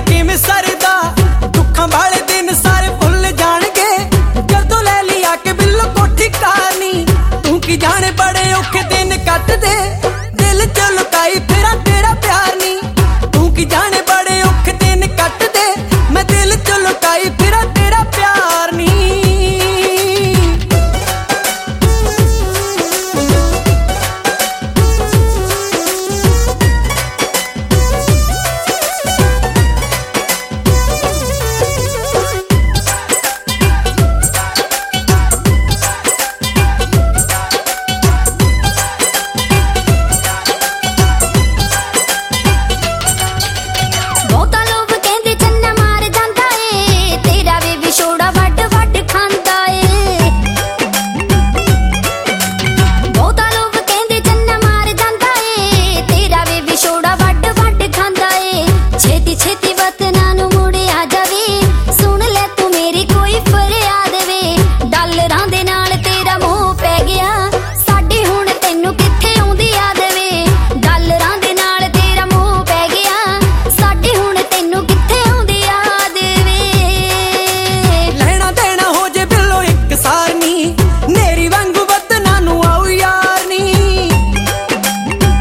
किवें सरदा दुखां वाले दिन सारे भुल जाणगे जदों लै ली आके बिल्लो कोठी कारनी। तू की जाने बड़े औखे दिन कट दे दिल च लुकाई फिरा तेरा प्यार नी। तू की जाने बड़े औखे दिन कट दे मैं दिल च लुकाई फिरा तेरा प्यार नी।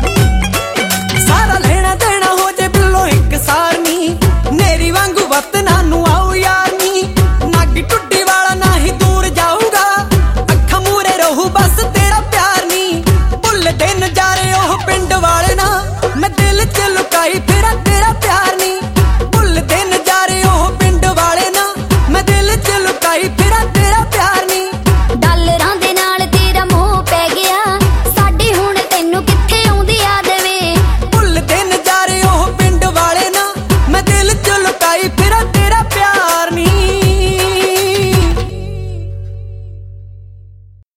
वत